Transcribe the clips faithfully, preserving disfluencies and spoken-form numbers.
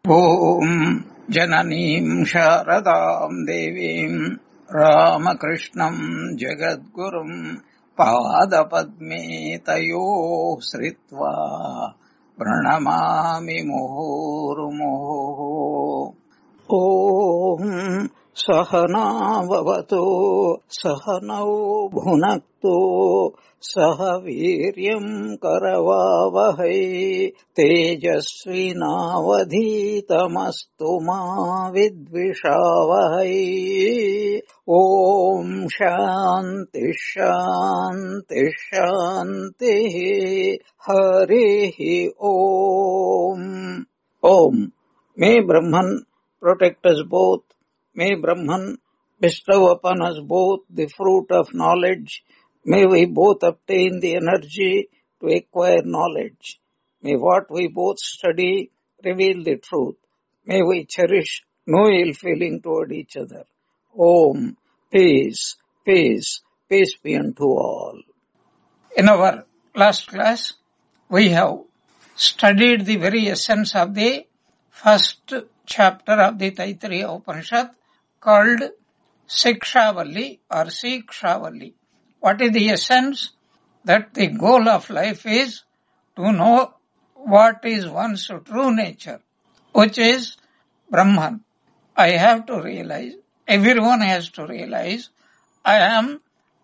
ॐ जननीं शारदां देवीं रामकृष्णं जगद्गुरुं पादपद्मे तयोः श्रित्वा प्रणमामि मुहुर्मुहुः। ॐ सहना भवतु सहनौ भुनक्तु सह वीर्यम् करवावहै तेजस्विनावधीतमस्तु मा विद्विषावहै। ॐ शान्ति शान्ति शान्तिः। हरिः ॐ। ॐ May Brahman protect us both. May Brahman bestow upon us both the fruit of knowledge. May we both obtain the energy to acquire knowledge. May what we both study reveal the truth. May we cherish no ill feeling toward each other. Om. Peace, peace, peace be unto all. In our last class, we have studied the very essence of the first chapter of the Taittiriya Upanishad called Sikshavalli or Sikshavalli. What is the essence? That the goal of life is to know what is one's true nature, which is Brahman. I have to realize, everyone has to realize, I am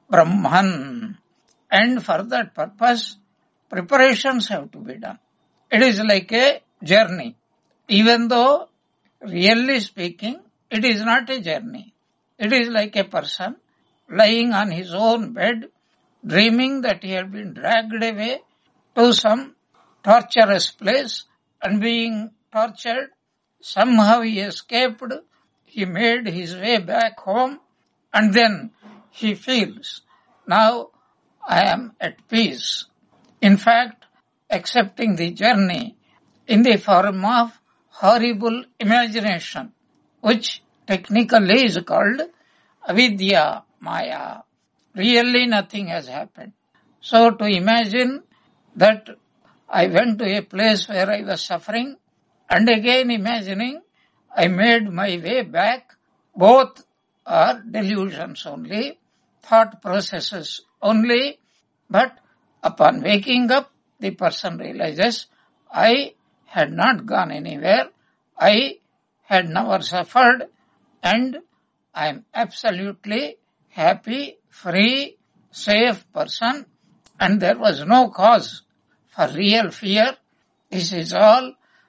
Brahman. And for that purpose, preparations have to be done. It is like a journey. Even though, really speaking, it is not a journey. It is like a person lying on his own bed, dreaming that he had been dragged away to some torturous place and being tortured. Somehow he escaped, he made his way back home, and then he feels, now I am at peace. In fact, accepting the journey in the form of horrible imagination, which technically is called avidya maya. Really nothing has happened. So to imagine that I went to a place where I was suffering, and again imagining I made my way back, both are delusions only, thought processes only, but upon waking up, the person realizes, I had not gone anywhere, I had never suffered, and I am absolutely happy, free, safe person, and there was no cause for real fear. This is all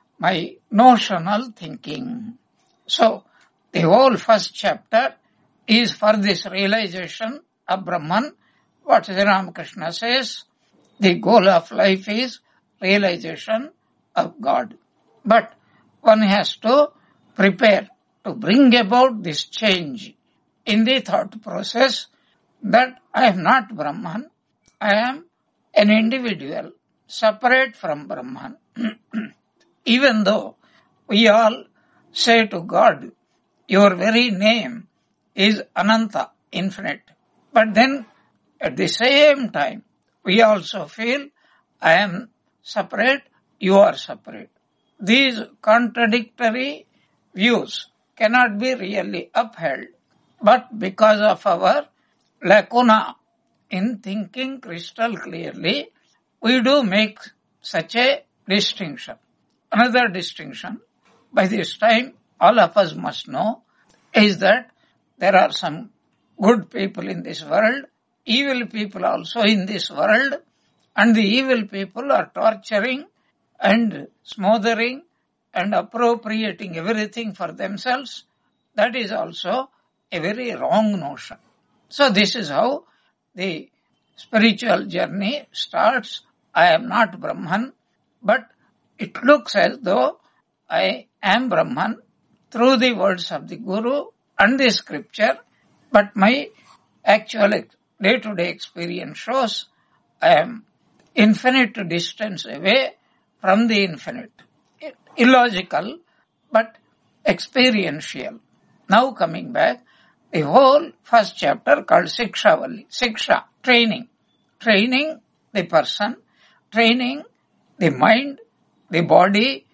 my notional thinking. So, the whole first chapter is for this realization of Brahman. What Sri Ramakrishna says, the goal of life is realization of God. But one has to prepare to bring about this change in the thought process that I am not Brahman, I am an individual separate from Brahman. Even though we all say to God, your very name is Ananta, infinite. But then at the same time, we also feel I am separate, you are separate. These contradictory views cannot be really upheld. But because of our lacuna in thinking crystal clearly, we do make such a distinction. Another distinction, by this time all of us must know, is that there are some good people in this world, evil people also in this world, and the evil people are torturing and smothering and appropriating everything for themselves. That is also a very wrong notion. So this is how the spiritual journey starts. I am not Brahman, but it looks as though I am Brahman through the words of the Guru and the scripture, but my actual day-to-day experience shows I am infinite distance away from the infinite. Illogical, but experiential. Now coming back, the whole first chapter called Sikshavalli. Siksha, training. Training the person, training the mind, the body,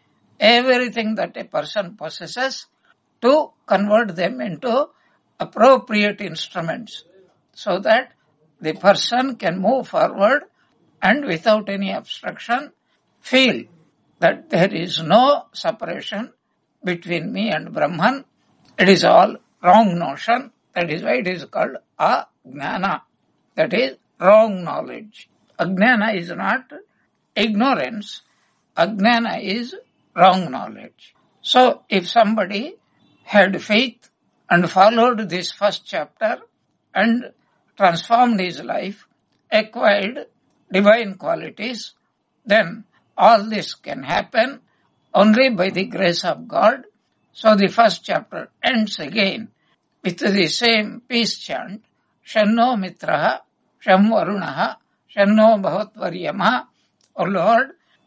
everything that a person possesses to convert them into appropriate instruments so that the person can move forward and without any obstruction feel that there is no separation between me and Brahman. It is all wrong notion. That is why it is called ajnana. That is wrong knowledge. Ajnana is not ignorance. Ajnana is wrong knowledge. So if somebody had faith and followed this first chapter and transformed his life, acquired divine qualities, then all this can happen only by the grace of God. So the first chapter ends again with the same peace chant, Shanno Mitraha, Sham Varunaha, Shanno Bhavatvaryama. O Lord,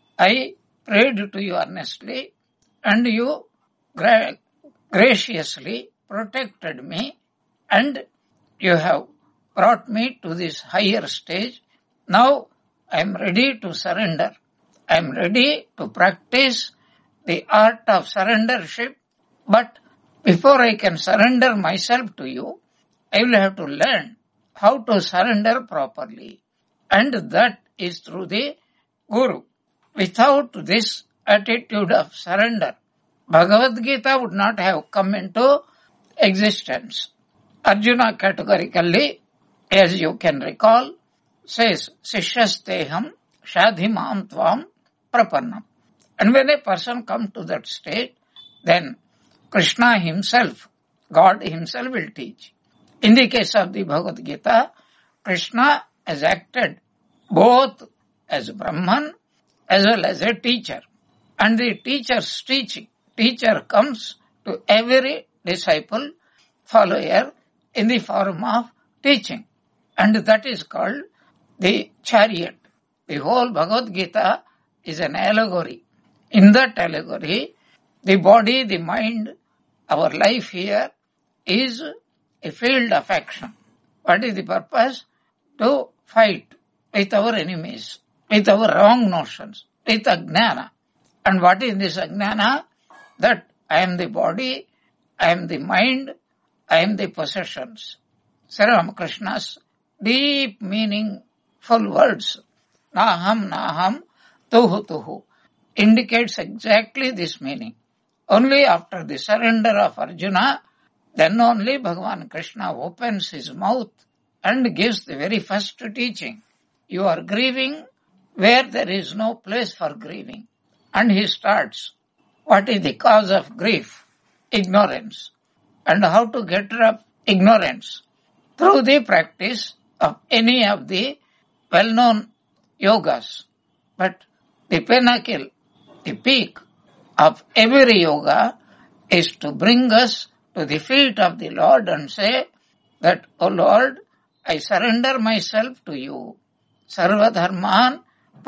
I prayed to you earnestly and you gra- graciously protected me and you have brought me to this higher stage. Now I am ready to surrender. I am ready to practice the art of surrendership, but before I can surrender myself to you, I will have to learn how to surrender properly. And that is through the Guru. Without this attitude of surrender, Bhagavad Gita would not have come into existence. Arjuna categorically, as you can recall, says, Sishyasteham shadhimam tvam prapannam. And when a person comes to that state, then Krishna himself, God himself will teach. In the case of the Bhagavad Gita, Krishna has acted both as Brahman as well as a teacher. And the teacher's teaching, teacher comes to every disciple, follower in the form of teaching. And that is called the chariot. The whole Bhagavad Gita is an allegory. In that allegory, the body, the mind, our life here is a field of action. What is the purpose? To fight with our enemies, with our wrong notions, with ajnana. And what is this ajnana? That I am the body, I am the mind, I am the possessions. Sri Ramakrishna's deep meaningful words, Naham Naham Tuhu Tuhu, indicates exactly this meaning. Only after the surrender of Arjuna, then only Bhagavan Krishna opens his mouth and gives the very first teaching. You are grieving where there is no place for grieving. And he starts, what is the cause of grief? Ignorance. And how to get rid of ignorance? Through the practice of any of the well-known yogas. But the pinnacle, the peak of every yoga is to bring us to the feet of the Lord and say that, O Lord, I surrender myself to you. Sarva dharman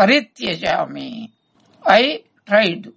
parityajami. I tried,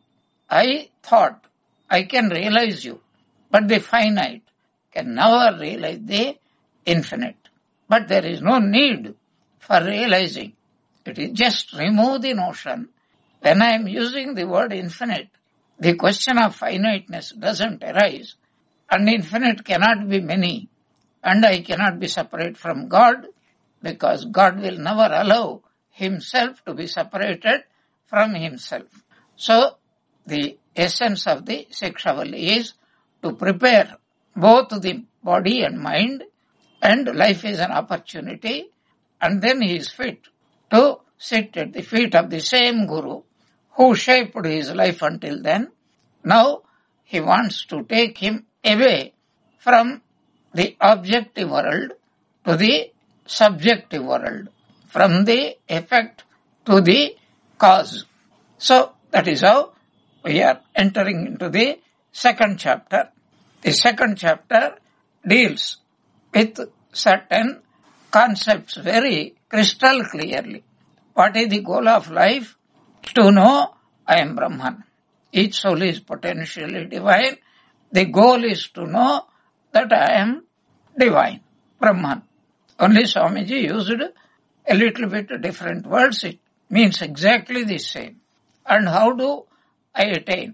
I thought, I can realize you, but the finite can never realize the infinite. But there is no need for realizing. It is just remove the notion. When I am using the word infinite, the question of finiteness doesn't arise, and infinite cannot be many, and I cannot be separate from God, because God will never allow himself to be separated from himself. So, the essence of the Shikshavali is to prepare both the body and mind, and life is an opportunity, and then he is fit to sit at the feet of the same Guru who shaped his life until then. Now he wants to take him away from the objective world to the subjective world, from the effect to the cause. So that is how we are entering into the second chapter. The second chapter deals with certain concepts very crystal clearly. What is the goal of life? To know I am Brahman. Each soul is potentially divine. The goal is to know that I am divine, Brahman. Only Swamiji used a little bit different words. It means exactly the same. And how do I attain?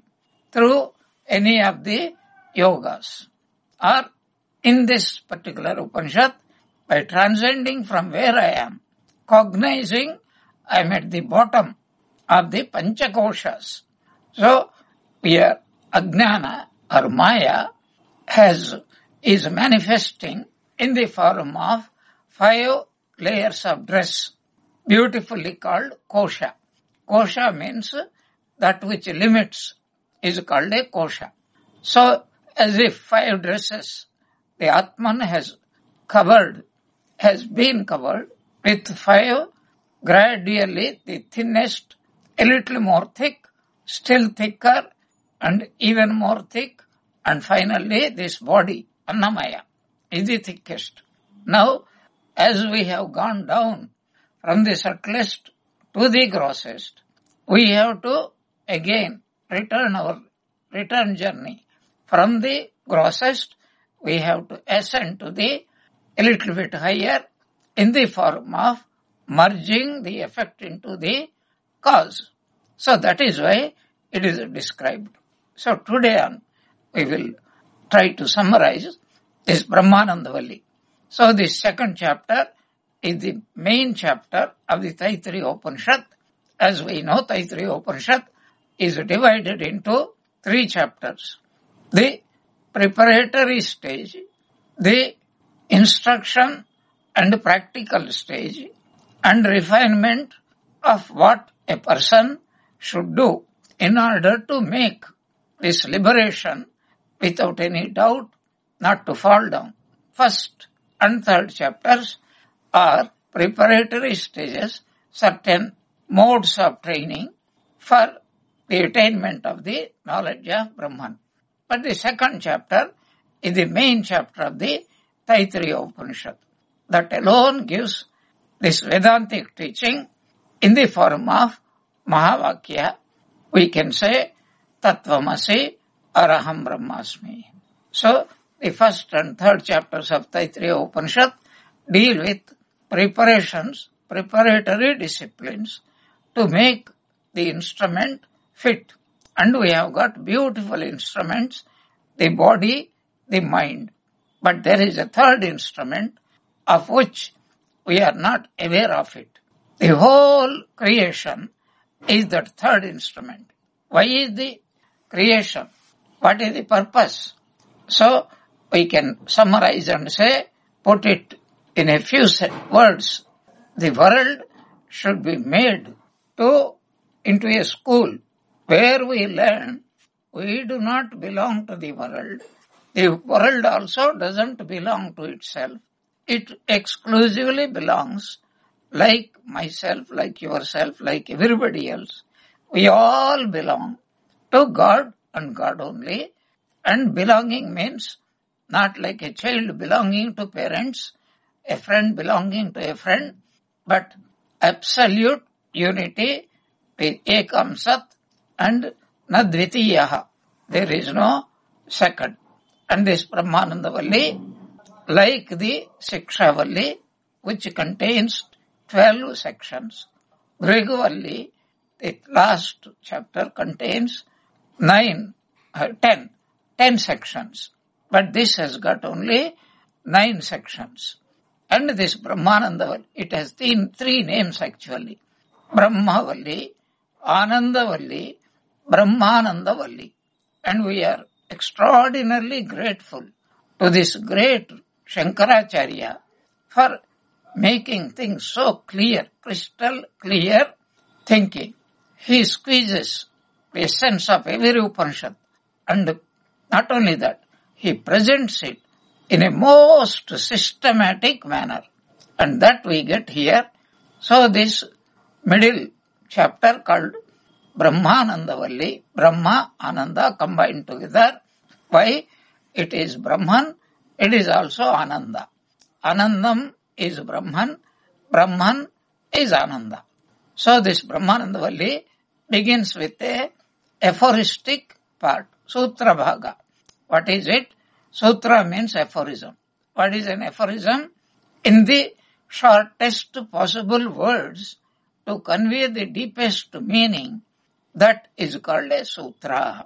through any of the yogas. Or in this particular Upanishad, by transcending from where I am, cognizing I am at the bottom of the Panchakoshas. So, here Ajnana or Maya has, is manifesting in the form of five layers of dress, beautifully called Kosha. Kosha means that which limits is called a Kosha. So, as if five dresses, the Atman has covered, has been covered with five, gradually the thinnest, a little more thick, still thicker, and even more thick, and finally this body, Annamaya, is the thickest. Now, as we have gone down from the subtlest to the grossest, we have to again return our return journey. From the grossest, we have to ascend to the a little bit higher in the form of merging the effect into the cause. So that is why it is described. So today on, we will try to summarize this Brahmananda Valli. So this second chapter is the main chapter of the Taittiriya Upanishad. As we know, Taittiriya Upanishad is divided into three chapters. The preparatory stage, the instruction and practical stage, and refinement of what a person should do in order to make this liberation without any doubt, not to fall down. First and third chapters are preparatory stages, certain modes of training for the attainment of the knowledge of Brahman. But the second chapter is the main chapter of the Taittiriya Upanishad. That alone gives this Vedantic teaching in the form of Mahavakya. We can say Tattvamasi Araham Brahmasmi. So, the first and third chapters of Taittiriya Upanishad deal with preparations, preparatory disciplines to make the instrument fit. And we have got beautiful instruments, the body, the mind. But there is a third instrument of which we are not aware of it. The whole creation is that third instrument. Why is the creation? What is the purpose? So, we can summarize and say, put it in a few words. The world should be made to into a school where we learn we do not belong to the world. The world also doesn't belong to itself. It exclusively belongs, like myself, like yourself, like everybody else. We all belong to God and God only. And belonging means not like a child belonging to parents, a friend belonging to a friend, but absolute unity with Ekam Sat and Nadvitiyaha. There is no second. And this Brahmananda Valli, like the Siksha Valli, which contains twelve sections, Bhrigu Valli, the last chapter, contains nine, uh, ten, ten sections. But this has got only nine sections. And this Brahmananda Valli, it has three, three names actually. Brahma Valli, Ananda Valli, Brahmananda Valli. And we are extraordinarily grateful to this great Shankaracharya for making things so clear, crystal clear thinking. He squeezes the essence of every Upanishad, and not only that, he presents it in a most systematic manner, and that we get here. So this middle chapter called Brahmananda Valli, Brahma, Ananda combined together. Why? It is Brahman, it is also Ananda. Anandam is Brahman, Brahman is Ananda. So this Brahmananda Valli begins with a aphoristic part, Sutra Bhaga. What is it? Sutra means aphorism. What is an aphorism? In the shortest possible words to convey the deepest meaning, that is called a sutra.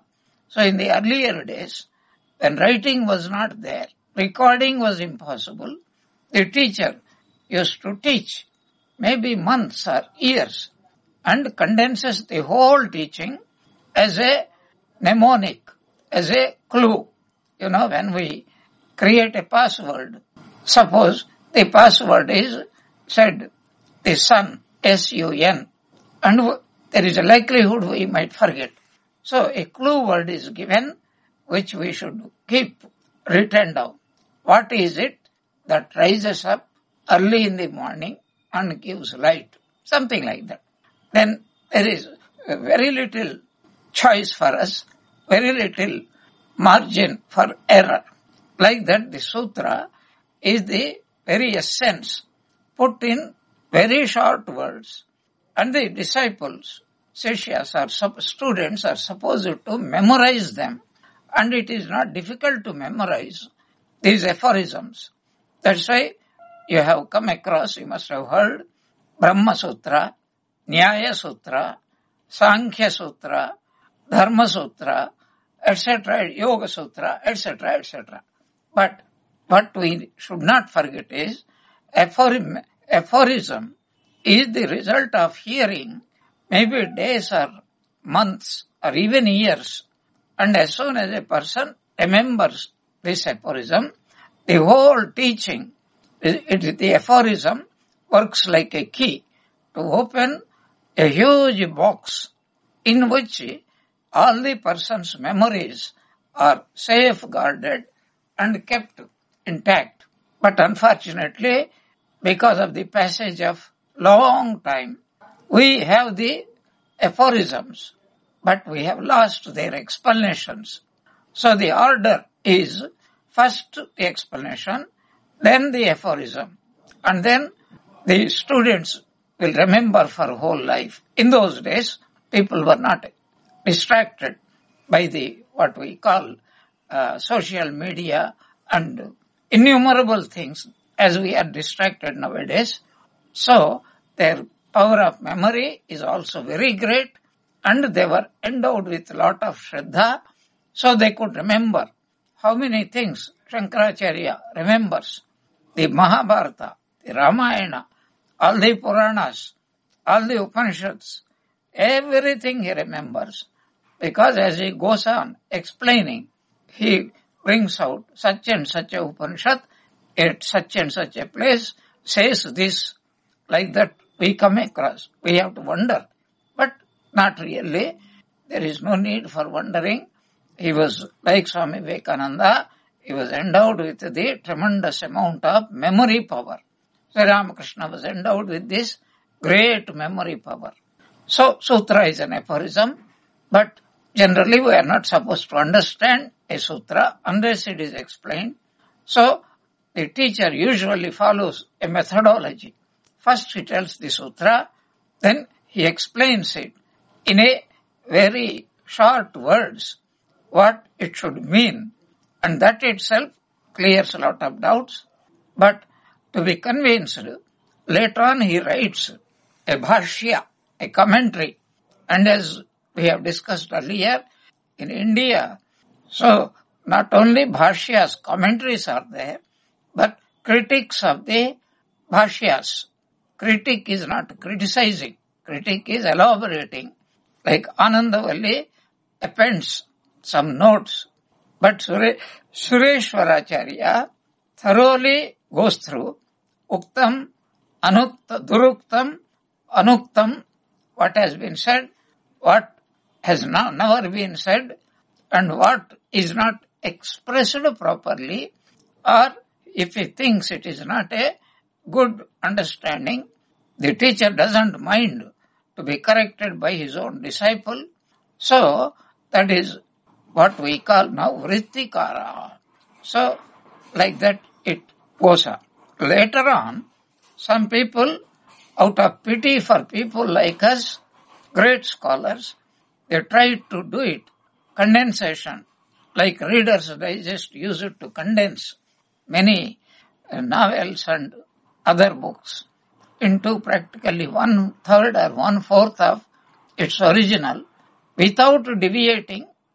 So in the earlier days, when writing was not there, recording was impossible, the teacher used to teach maybe months or years and condenses the whole teaching as a mnemonic, as a clue. You know, when we create a password, suppose the password is said, the sun, S U N, and there is a likelihood we might forget. So a clue word is given which we should keep written down. What is it that rises up early in the morning and gives light? Something like that. Then there is very little choice for us, very little margin for error. Like that, the sutra is the very essence put in very short words, and the disciples, seshyas or students are supposed to memorize them, and it is not difficult to memorize these aphorisms. That's why you have come across, you must have heard, Brahma Sutra, Nyaya Sutra, Sankhya Sutra, Dharma Sutra, et cetera, Yoga Sutra, et cetera, et cetera. But what we should not forget is aphorism, aphorism is the result of hearing maybe days or months or even years. And as soon as a person remembers this aphorism, the whole teaching, it, it, the aphorism works like a key to open a huge box in which all the person's memories are safeguarded and kept intact. But unfortunately, because of the passage of long time, we have the aphorisms, but we have lost their explanations. So the order is first the explanation, then the aphorism, and then the students will remember for whole life. In those days, people were not distracted by the, what we call uh, social media and innumerable things as we are distracted nowadays. So their power of memory is also very great, and they were endowed with a lot of Shraddha, so they could remember how many things Shankaracharya remembers. The Mahabharata, the Ramayana, all the Puranas, all the Upanishads, everything he remembers, because as he goes on explaining, he brings out such and such a Upanishad at such and such a place, says this, like that we come across. We have to wonder, but not really. There is no need for wondering. He was like Swami Vivekananda, he was endowed with the tremendous amount of memory power. Sri Ramakrishna was endowed with this great memory power. So, sutra is an aphorism, but generally we are not supposed to understand a sutra unless it is explained. So, the teacher usually follows a methodology. First he tells the sutra, then he explains it in a very short words what it should mean, and that itself clears a lot of doubts. But to be convinced, later on he writes a bhashya, a commentary, and as we have discussed earlier, in India, so not only bhashyas, commentaries are there, but critics of the bhashyas. Critic is not criticizing, critic is elaborating, like Anandavalli appends some notes, but Sure, Sureshwaracharya thoroughly goes through Uktam, Anuktam, Duruktam, Anuktam, what has been said, what has not, never been said, and what is not expressed properly, or if he thinks it is not a good understanding, the teacher doesn't mind to be corrected by his own disciple. So that is what we call now vrittikara. So like that it goes on. Later on, some people, out of pity for people like us, great scholars, they tried to do it, condensation, like Reader's Digest used it to condense many novels and other books into practically one third or one fourth of its original without deviating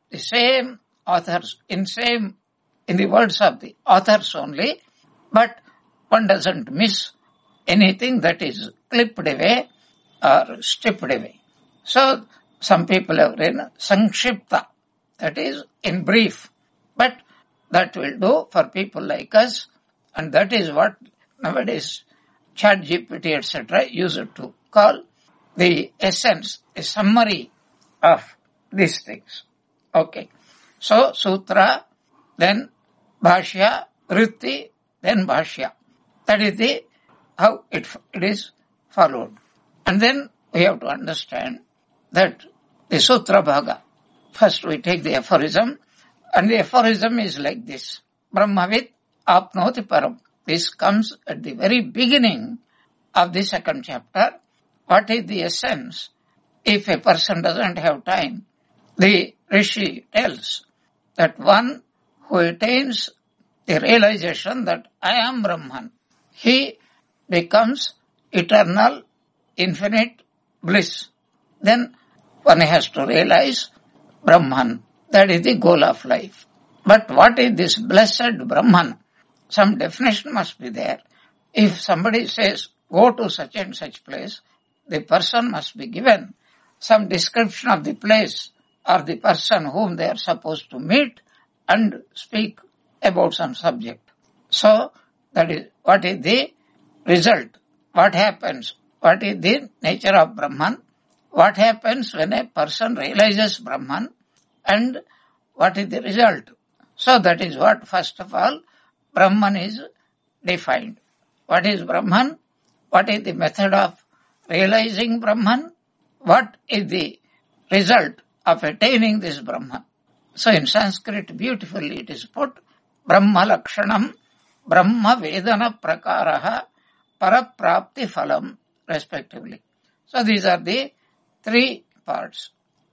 the same authors, in same, in the words of the authors only, but one doesn't miss anything that is clipped away or stripped away. So, some people have written Sankshipta, that is in brief, but that will do for people like us, and that is what nowadays ChatGPT, et cetera use it to call the essence, a summary of these things. Okay. So, Sutra, then Bhashya, Vritti, then Bhashya. That is the, how it, it is followed. And then we have to understand that the Sutra Bhaga, first we take the aphorism, and the aphorism is like this. Brahmavit apnoti param. This comes at the very beginning of the second chapter. What is the essence? If a person doesn't have time, the Rishi tells that one who attains the realization that I am Brahman, he becomes eternal, infinite bliss. Then one has to realize Brahman. That is the goal of life. But what is this blessed Brahman? Some definition must be there. If somebody says, go to such and such place, the person must be given some description of the place or the person whom they are supposed to meet and speak about some subject. So, that is what is the result. What happens? What is the nature of Brahman? What happens when a person realizes Brahman? And what is the result? So, that is what, first of all, Brahman is defined. What is Brahman? What is the method of realizing Brahman? What is the result of attaining this Brahman? So in Sanskrit, beautifully it is put, Brahma Lakshanam, Brahma Vedana Prakaraha, Paraprapti Phalam, respectively. So these are the three parts.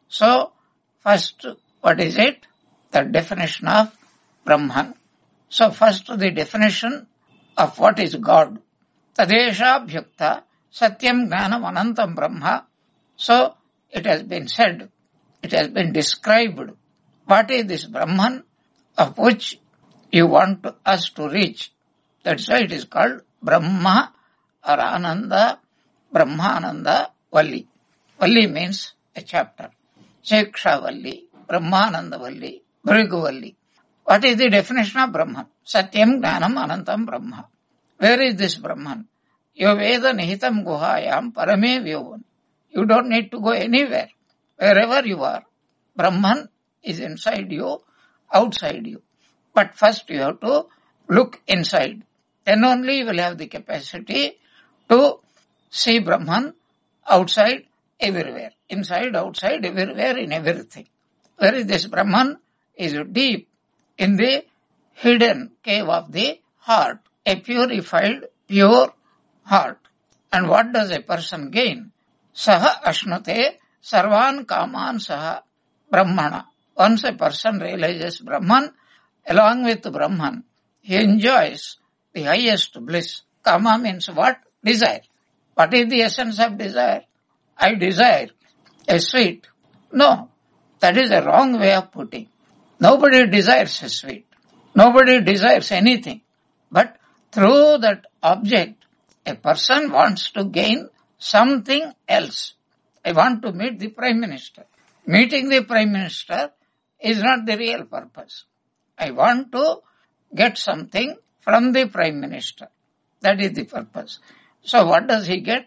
So first, what is it? The definition of Brahman. So first, the definition of what is God. Tadesha Bhyukta Satyam Gnanam Anantam Brahma. So it has been said, it has been described. What is this Brahman of which you want us to reach? That's why it is called Brahma or Ananda, Brahmananda Valli. Valli means a chapter. Shiksha Valli, Brahmananda Valli, Bhrigu Valli. What is the definition of Brahman? Satyam Gnanam Anantam Brahma. Where is this Brahman? Yo Veda Nihitam Guhayam Parame Vyovan. You don't need to go anywhere. Wherever you are, Brahman is inside you, outside you. But first you have to look inside. Then only you will have the capacity to see Brahman outside, everywhere. Inside, outside, everywhere, in everything. Where is this Brahman? Is deep in the hidden cave of the heart. A purified, pure heart. And what does a person gain? Saha ashnute sarvan kaman saha brahmana. Once a person realizes Brahman, along with Brahman, he enjoys the highest bliss. Kama means what? Desire. What is the essence of desire? I desire a sweet. No, that is a wrong way of putting. Nobody desires a sweet. Nobody desires anything. But through that object, a person wants to gain something else. I want to meet the Prime Minister. Meeting the Prime Minister is not the real purpose. I want to get something from the Prime Minister. That is the purpose. So what does he get?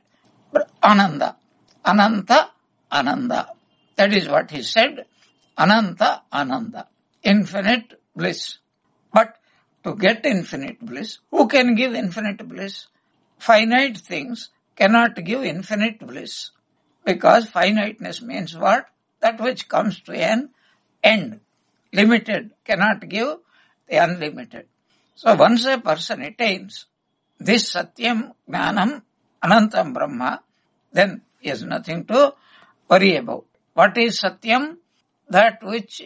Ananda. Ananta, Ananda. That is what he said. Ananta, Ananda. Infinite bliss. But to get infinite bliss, who can give infinite bliss? Finite things cannot give infinite bliss. Because finiteness means what? That which comes to an end. Limited cannot give the unlimited. So once a person attains this Satyam, Gnanam, Anantam Brahma, then he has nothing to worry about. What is Satyam? That which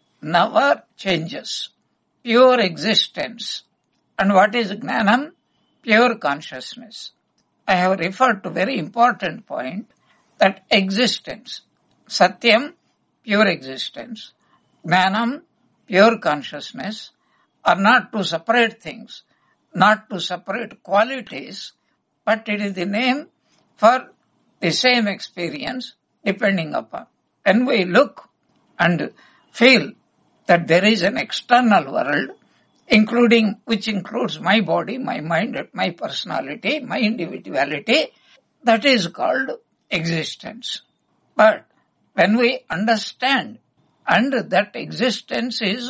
never changes. Pure existence. And what is Gnanam? Pure consciousness. I have referred to very important point that existence. Satyam, pure existence. Jnanam, pure consciousness, are not two separate things, not two separate qualities, but it is the name for the same experience depending upon. When we look and feel that there is an external world, including, which includes my body, my mind, my personality, my individuality, that is called existence. But when we understand, and that existence is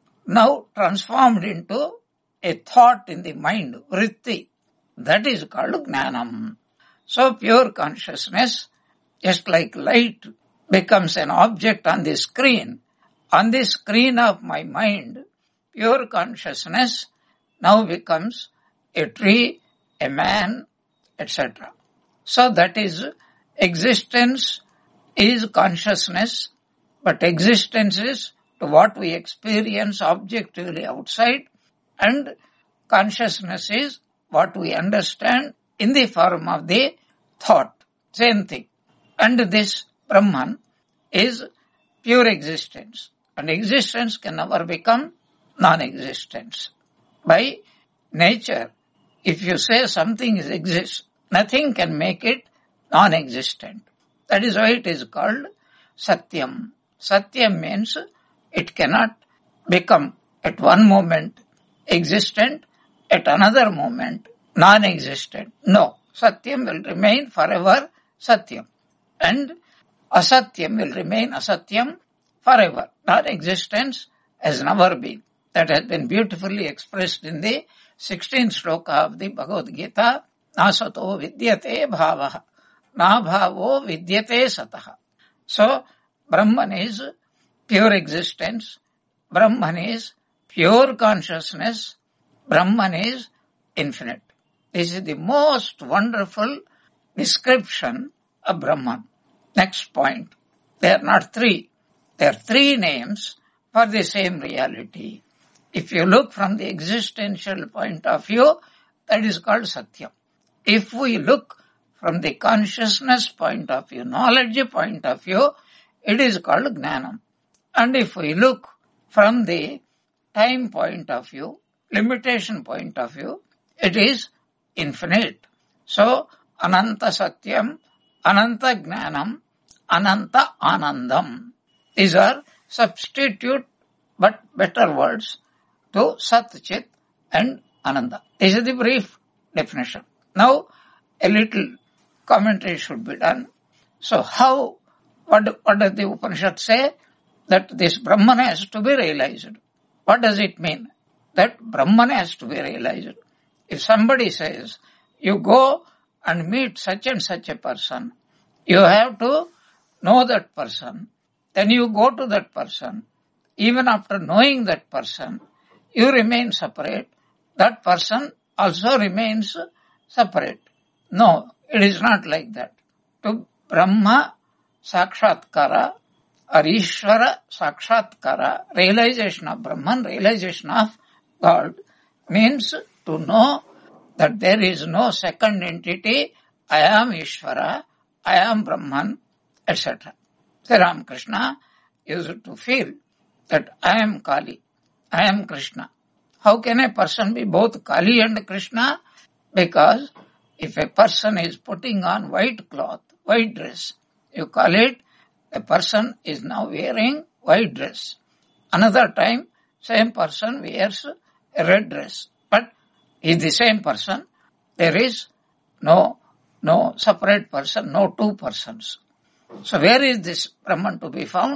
now transformed into a thought in the mind, vritti, that is called jnanam. So pure consciousness, just like light becomes an object on the screen, on the screen of my mind, pure consciousness now becomes a tree, a man, et cetera. So that is, existence is consciousness, but existence is to what we experience objectively outside, and consciousness is what we understand in the form of the thought. Same thing. And this Brahman is pure existence. And existence can never become non-existence. By nature, if you say something exists, nothing can make it non-existent. That is why it is called Satyam. Satyam means it cannot become at one moment existent, at another moment non-existent. No, Satyam will remain forever Satyam. And Asatyam will remain Asatyam forever. Non-existence has never been. That has been beautifully expressed in the sixteenth sloka of the Bhagavad Gita. Nasato vidyate bhavaha. Na bhavo vidyate sataha. So, Brahman is pure existence. Brahman is pure consciousness. Brahman is infinite. This is the most wonderful description of Brahman. Next point. There are not three. There are three names for the same reality. If you look from the existential point of view, that is called Satyam. If we look from the consciousness point of view, knowledge point of view, it is called Jnanam. And if we look from the time point of view, limitation point of view, it is infinite. So, Ananta Satyam, Ananta Jnanam, Ananta Anandam. These are substitute but better words to Sat, Chit and Ananda. This is the brief definition. Now, a little commentary should be done. So, how, what, what does the Upanishad say? That this Brahman has to be realized. What does it mean? That Brahman has to be realized. If somebody says, you go and meet such and such a person, you have to know that person, then you go to that person. Even after knowing that person, you remain separate. That person also remains separate. No, it is not like that. To Brahma Sakshatkara or Ishvara Sakshatkara, realization of Brahman, realization of God, means to know that there is no second entity. I am Ishvara, I am Brahman, et cetera. Sri Ramakrishna used to feel that I am Kali, I am Krishna. How can a person be both Kali and Krishna? Because if a person is putting on white cloth, white dress, you call it, a person is now wearing white dress. Another time, same person wears a red dress. But is the same person. There is no, no separate person, no two persons. So where is this Brahman to be found?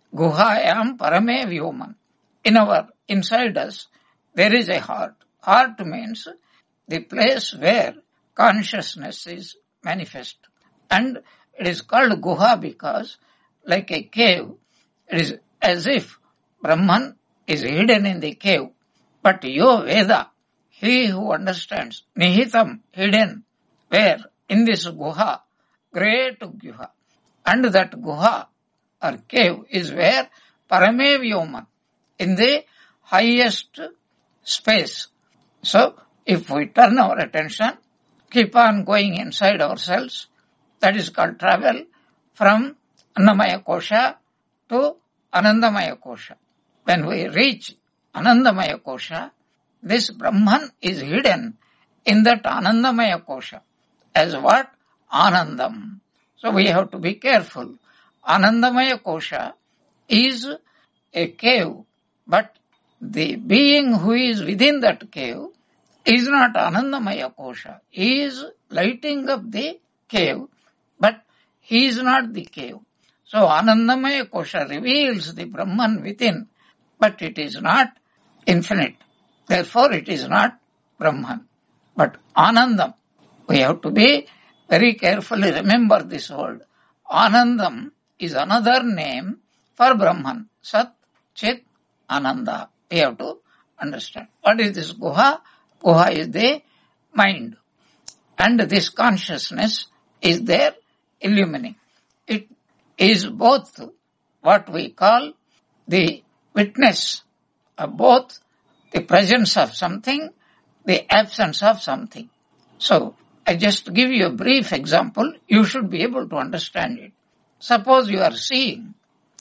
Guhayam parame vyoman. In our, inside us, there is a heart. Heart means the place where consciousness is manifest. And it is called Guha because, like a cave, it is as if Brahman is hidden in the cave. But Yo Veda, he who understands, Nihitam, hidden, where? In this Guha, great Guha. And that Guha or cave is where Parame Vyoman, in the highest space. So, if we turn our attention, keep on going inside ourselves, that is called travel from Annamaya Kosha to Anandamaya Kosha. When we reach Anandamaya Kosha, this Brahman is hidden in that Anandamaya Kosha. As what? Anandam. So we have to be careful. Anandamaya Kosha is a cave, but the being who is within that cave is not Anandamaya Kosha. He is lighting up the cave, but he is not the cave. So Anandamaya Kosha reveals the Brahman within, but it is not infinite. Therefore it is not Brahman. But Anandam, we have to be very carefully remember this word. Anandam is another name for Brahman. Sat, Chit, Ananda. We have to understand. What is this Guha? Guha is the mind. And this consciousness is there illumining. It is both what we call the witness of both the presence of something, the absence of something. So, I just give you a brief example. You should be able to understand it. Suppose you are seeing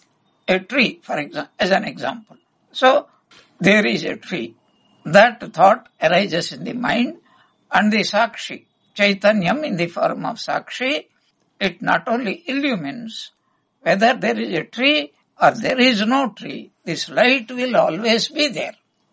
a tree, for example, as an example. So, there is a tree. That thought arises in the mind, and the Sakshi, Chaitanyam in the form of Sakshi, it not only illumines whether there is a tree or there is no tree, this light will always be there.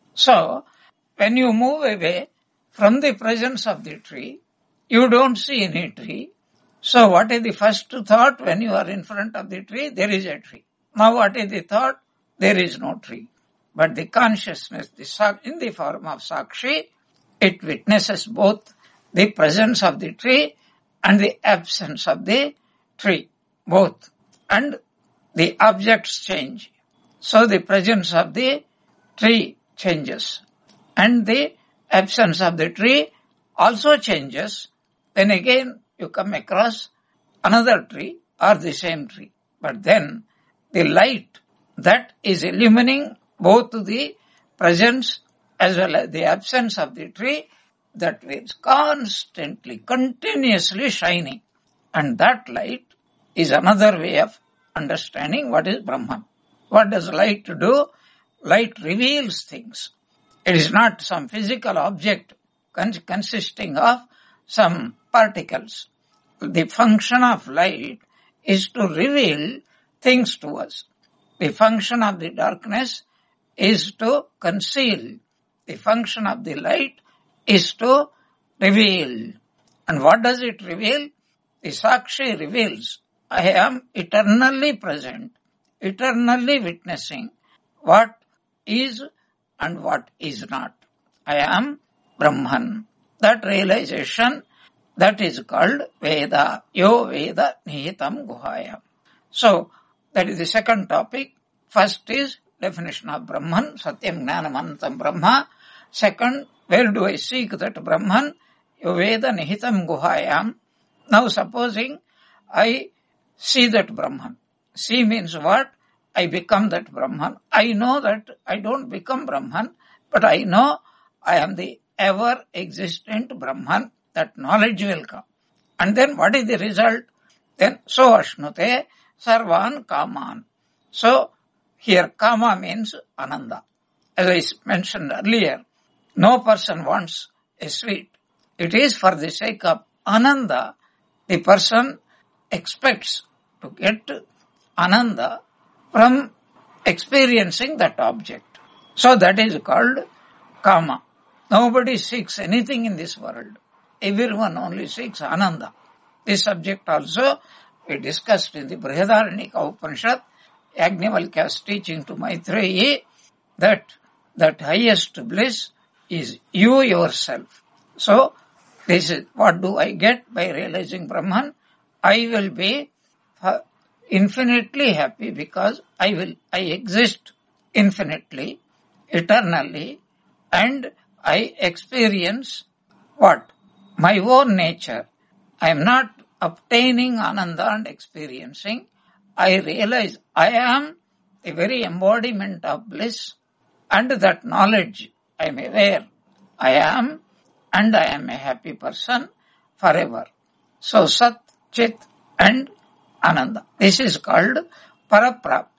So, when you move away from the presence of the tree, you don't see any tree. So, what is the first thought when you are in front of the tree? There is a tree. Now, what is the thought? There is no tree. But the consciousness, the in the form of Sakshi, it witnesses both the presence of the tree and the absence of the tree, both. And the objects change. So the presence of the tree changes. And the absence of the tree also changes. Then again you come across another tree or the same tree. But then the light that is illumining both the presence as well as the absence of the tree, that is constantly, continuously shining. And that light is another way of understanding what is Brahman. What does light do? Light reveals things. It is not some physical object consisting of some particles. The function of light is to reveal things to us. The function of the darkness is to conceal. The function of the light is to reveal. And what does it reveal? The Sakshi reveals, I am eternally present, eternally witnessing what is and what is not. I am Brahman. That realization, that is called Veda. Yo Veda Nihitam Guhayam. So, that is the second topic. First is definition of Brahman, Satyam Jnanam Anantam Brahma. Second, where do I seek that Brahman? Yo Veda Nihitam Guhayam. Now supposing I see that Brahman. See means what? I become that Brahman. I know that I don't become Brahman, but I know I am the ever-existent Brahman. That knowledge will come. And then what is the result? Then, so ashnute sarvan kaman. So, here kama means ananda. As I mentioned earlier, no person wants a sweet. It is for the sake of ananda. The person expects to get ananda from experiencing that object. So that is called kama. Nobody seeks anything in this world. Everyone only seeks ananda. This subject also we discussed in the Brihadaranyaka Upanishad. Yajnavalkya is teaching to Maitreyi that that highest bliss is you yourself. So, this is what do I get by realizing Brahman? I will be infinitely happy because I will, I exist infinitely, eternally, and I experience what? My own nature. I am not obtaining ananda and experiencing. I realize I am the very embodiment of bliss, and that knowledge I am aware. I am, and I am a happy person forever. So Sat, Chit and Ananda. This is called Paraprapti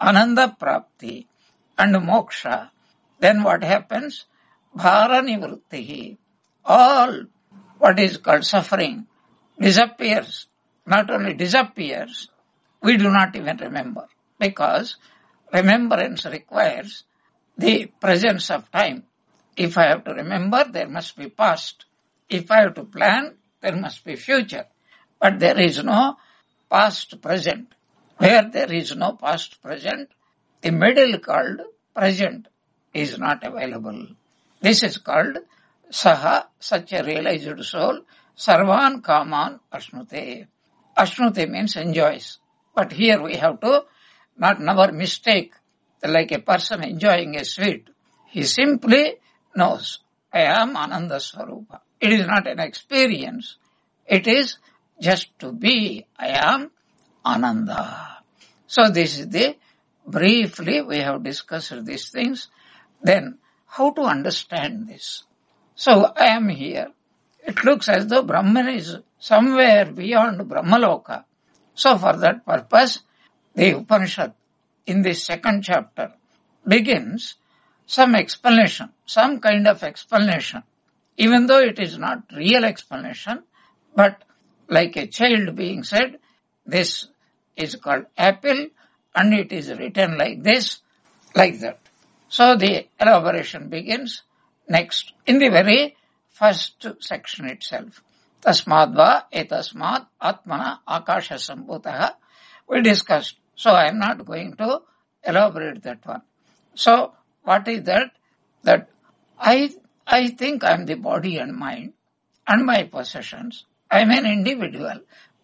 Ananda Prapti and Moksha, then what happens? Bhara Nivrittihi. All what is called suffering disappears. Not only disappears, we do not even remember, because remembrance requires the presence of time. If I have to remember, there must be past. If I have to plan, there must be future. But there is no past present. Where there is no past present, the middle called present is not available. This is called Saha, such a realized soul, Sarvan Kaman Ashnute. Ashnute means enjoys. But here we have to not never mistake, like a person enjoying a sweet. He simply knows, I am Ananda Swarupa. It is not an experience. It is just to be, I am Ananda. So this is the, briefly we have discussed these things. Then how to understand this? So I am here. It looks as though Brahman is somewhere beyond Brahmaloka. So for that purpose, the Upanishad in this second chapter begins some explanation, some kind of explanation, even though it is not real explanation, but like a child being said, this is called apple and it is written like this, like that. So the elaboration begins next in the very first section itself. Tasmadva etasmad atmana akasha sambhutaha. We discussed. So I am not going to elaborate that one. So what is that? That I I think I am the body and mind and my possessions. I am an individual.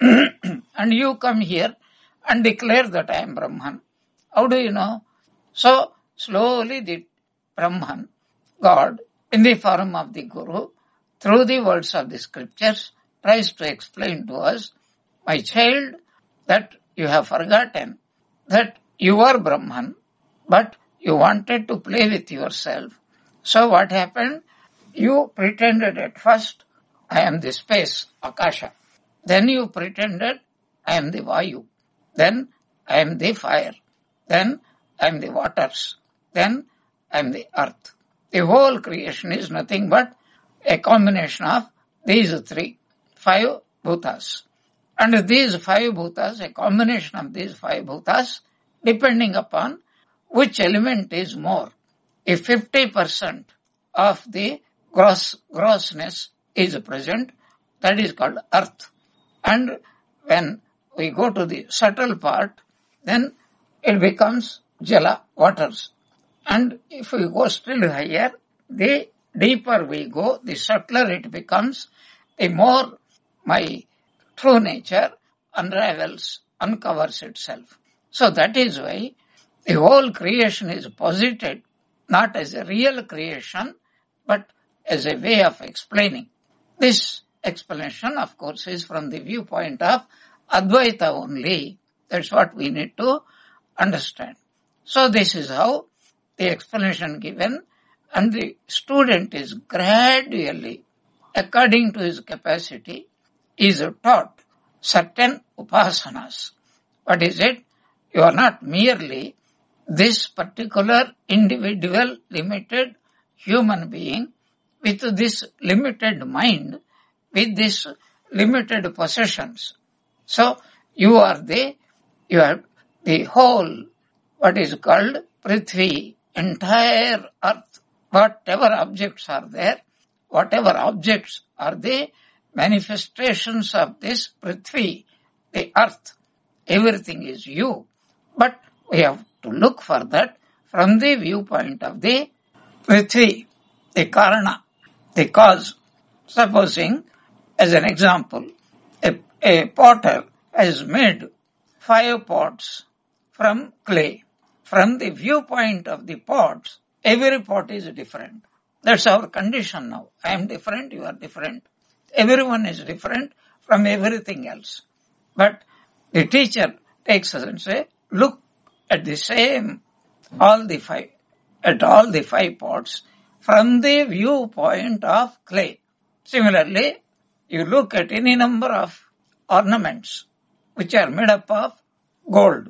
And you come here and declare that I am Brahman. How do you know? So slowly the Brahman, God, in the form of the Guru, through the words of the scriptures, tries to explain to us, my child, that you have forgotten that you are Brahman, but you wanted to play with yourself. So what happened? You pretended at first, I am the space, Akasha. Then you pretended, I am the Vayu. Then I am the fire. Then I am the waters. Then I am the earth. The whole creation is nothing but a combination of these three, five bhutas. And these five bhutas, a combination of these five bhutas, depending upon which element is more. If fifty percent of the gross grossness is present, that is called earth. And when we go to the subtle part, then it becomes jala, waters. And if we go still higher, the deeper we go, the subtler it becomes, the more my true nature unravels, uncovers itself. So that is why the whole creation is posited not as a real creation, but as a way of explaining. This explanation, of course, is from the viewpoint of Advaita only. That's what we need to understand. So this is how the explanation given, and the student is gradually, according to his capacity, is taught certain upasanas. What is it? You are not merely this particular individual limited human being with this limited mind, with this limited possessions. So you are the, you are the whole, what is called Prithvi, entire earth. Whatever objects are there, whatever objects are the manifestations of this Prithvi, the earth, everything is you. But we have to look for that from the viewpoint of the Prithvi, the Karana, the cause. Supposing, as an example, a, a potter has made five pots from clay. From the viewpoint of the pots, every pot is different. That's our condition now. I am different, you are different. Everyone is different from everything else. But the teacher takes us and says, look at the same, all the five, at all the five pots from the viewpoint of clay. Similarly, you look at any number of ornaments which are made up of gold.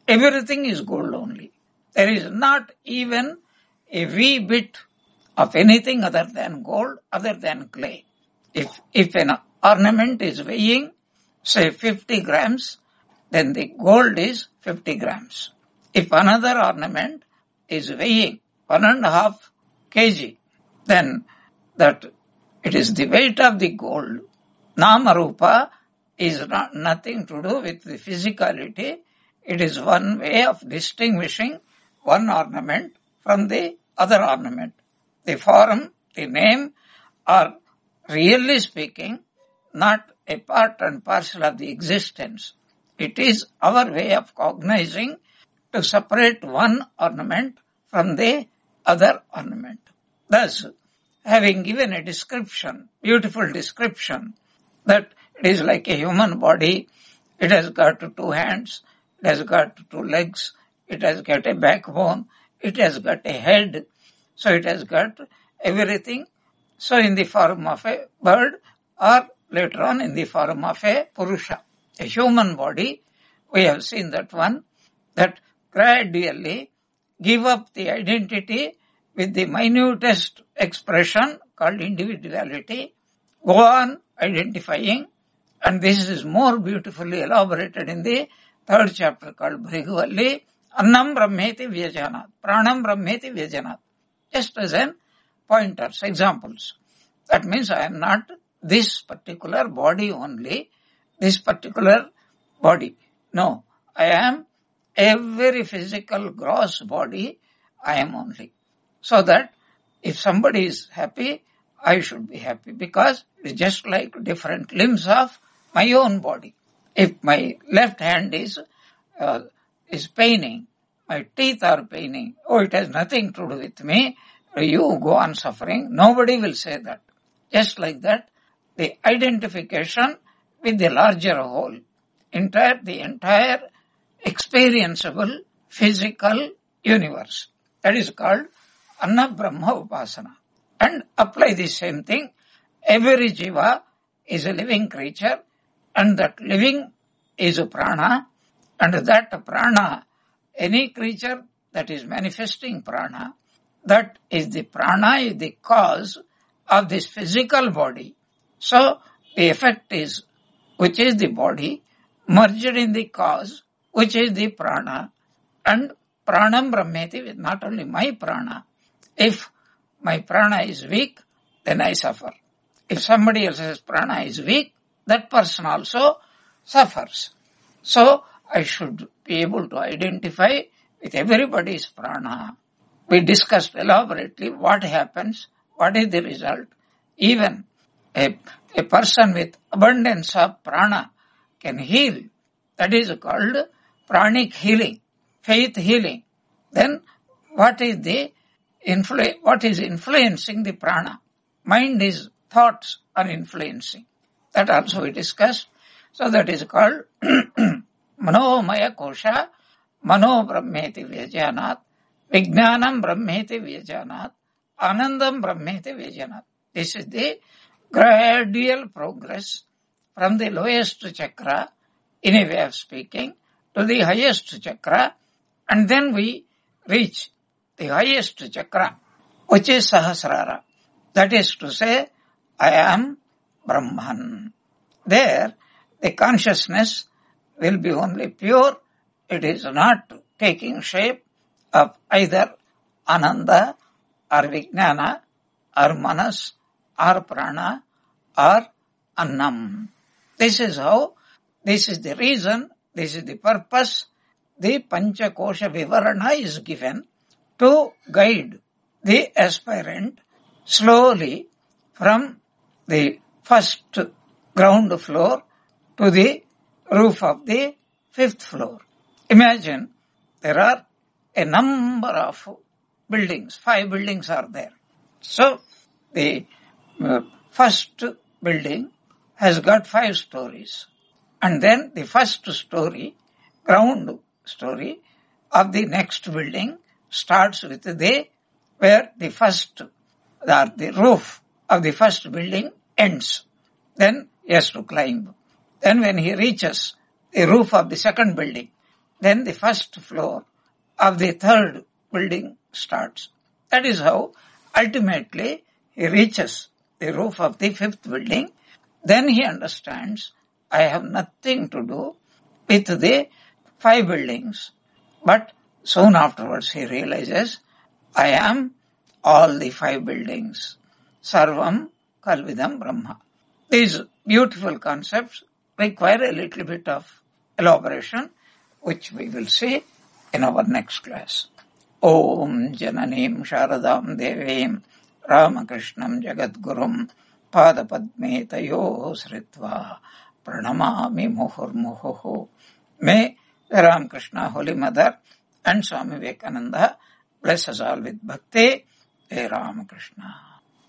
everything is gold only. There is not even a wee bit of anything other than gold, other than clay. If, if an ornament is weighing, say fifty grams, then the gold is fifty grams. If another ornament is weighing one and a half kg, then that it is the weight of the gold. Nama-rupa is not, nothing to do with the physicality. It is one way of distinguishing one ornament from the other ornament. The form, the name are, really speaking, not a part and parcel of the existence. It is our way of cognizing to separate one ornament from the other ornament. Thus, having given a description, beautiful description, that it is like a human body, it has got two hands, it has got two legs, it has got a backbone, it has got a head, so it has got everything. So in the form of a bird, or later on in the form of a Purusha, a human body, we have seen that one, that gradually give up the identity with the minutest expression called individuality, go on identifying, and this is more beautifully elaborated in the third chapter called Bhrigu. Annam brahmeti vyajanat, pranam brahmeti vyajanat. Just as an pointers, examples. That means I am not this particular body only, this particular body. No, I am every physical gross body, I am only. So that if somebody is happy, I should be happy, because it is just like different limbs of my own body. If my left hand is uh, is paining, my teeth are paining, oh, it has nothing to do with me, you go on suffering, nobody will say that. Just like that, the identification with the larger whole, entire the entire experienceable physical universe. That is called Anna Brahma Upasana. And apply the same thing. Every jiva is a living creature, and that living is a prana, and that prana, any creature that is manifesting prana, that is the prana is the cause of this physical body. So the effect is, which is the body, merged in the cause, which is the prana, and pranam brahmeti, with not only my prana. If my prana is weak, then I suffer. If somebody else's prana is weak, that person also suffers. So I should be able to identify with everybody's prana. We discussed elaborately what happens, what is the result. Even a, a person with abundance of prana can heal. That is called pranic healing, faith healing. Then what is the influ- what is influencing the prana? Mind is thoughts are influencing. That also we discussed. So that is called Manomaya Kosha, Mano Brahmeti Vyajanat, Vijnanam Brahmeti Vyajanat, Anandam Brahmeti Vyajanat. This is the gradual progress from the lowest chakra, in a way of speaking, to the highest chakra, and then we reach the highest chakra, which is Sahasrara. That is to say, I am Brahman. There, the consciousness will be only pure. It is not taking shape of either Ananda or Vijnana or Manas or Prana or Annam. This is how, this is the reason, this is the purpose, the Panchakosha Vivarana is given to guide the aspirant slowly from the first ground floor to the roof of the fifth floor. Imagine there are a number of buildings, five buildings are there. So the uh, first building has got five stories, and then the first story, ground story of the next building starts with the, where the first, or the roof of the first building ends. Then he has to climb. Then when he reaches the roof of the second building, then the first floor of the third building starts. That is how ultimately he reaches the roof of the fifth building. Then he understands, I have nothing to do with the five buildings. But soon afterwards he realizes, I am all the five buildings. Sarvam Kalvidam Brahma. These beautiful concepts require a little bit of elaboration, which we will see in our next class. Om Jananim Sharadam Devim Ramakrishnam Jagadgurum Padapadme Tayo Sritva Pranamami Muhurmuhu. May the Ramakrishna Holy Mother and Swami Vivekananda bless us all with bhakti. Jai Ramakrishna.